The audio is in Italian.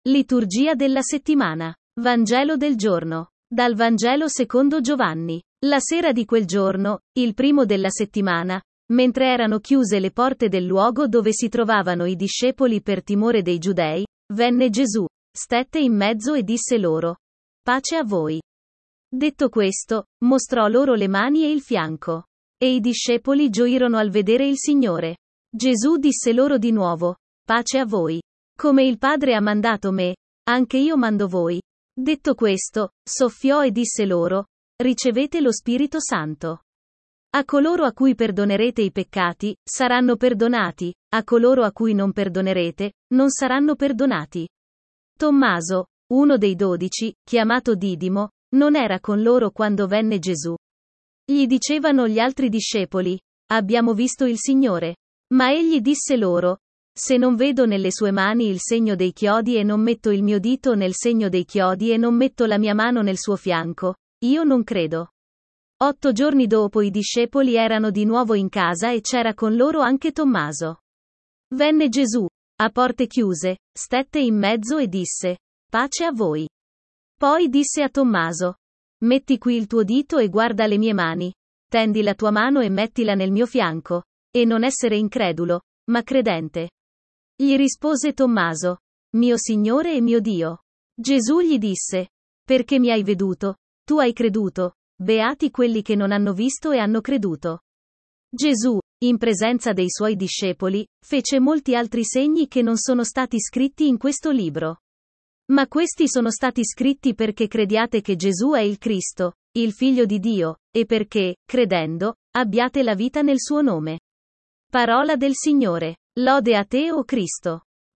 Liturgia della settimana. Vangelo del giorno. Dal Vangelo secondo Giovanni. La sera di quel giorno, il primo della settimana, mentre erano chiuse le porte del luogo dove si trovavano i discepoli per timore dei giudei, venne Gesù, stette in mezzo e disse loro: Pace a voi. Detto questo, mostrò loro le mani e il fianco. E i discepoli gioirono al vedere il Signore. Gesù disse loro di nuovo: Pace a voi. Come il Padre ha mandato me, anche io mando voi. Detto questo, soffiò e disse loro: Ricevete lo Spirito Santo. A coloro a cui perdonerete i peccati, saranno perdonati, a coloro a cui non perdonerete, non saranno perdonati. Tommaso, uno dei 12, chiamato Didimo, non era con loro quando venne Gesù. Gli dicevano gli altri discepoli: Abbiamo visto il Signore. Ma egli disse loro: Se non vedo nelle sue mani il segno dei chiodi e non metto il mio dito nel segno dei chiodi e non metto la mia mano nel suo fianco, io non credo. 8 giorni dopo i discepoli erano di nuovo in casa e c'era con loro anche Tommaso. Venne Gesù, a porte chiuse, stette in mezzo e disse: Pace a voi. Poi disse a Tommaso: Metti qui il tuo dito e guarda le mie mani. Tendi la tua mano e mettila nel mio fianco. E non essere incredulo, ma credente. Gli rispose Tommaso: Mio Signore e mio Dio. Gesù gli disse: Perché mi hai veduto, tu hai creduto, beati quelli che non hanno visto e hanno creduto. Gesù, in presenza dei suoi discepoli, fece molti altri segni che non sono stati scritti in questo libro. Ma questi sono stati scritti perché crediate che Gesù è il Cristo, il Figlio di Dio, e perché, credendo, abbiate la vita nel suo nome. Parola del Signore. Lode a te, o Cristo.